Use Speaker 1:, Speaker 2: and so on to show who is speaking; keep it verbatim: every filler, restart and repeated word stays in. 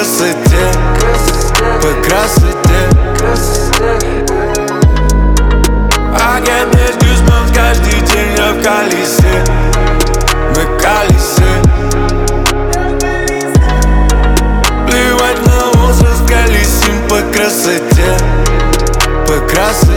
Speaker 1: красоте, по красоте. I get these goosebumps каждый день, я в колесе, мы в колесе. Плевать на возраст, колесим по красоте, по красоте.